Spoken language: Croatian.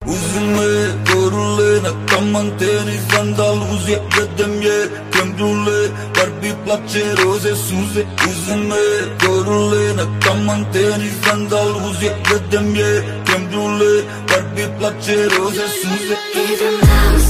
Uzime, gorule, na kamanteni, zandaluzje, jedem je krembrule, barbi plače, roze, suze. Uzime, gorule, na kamanteni, zandaluzje, jedem je krembrule, barbi plače, roze, suze. Idem na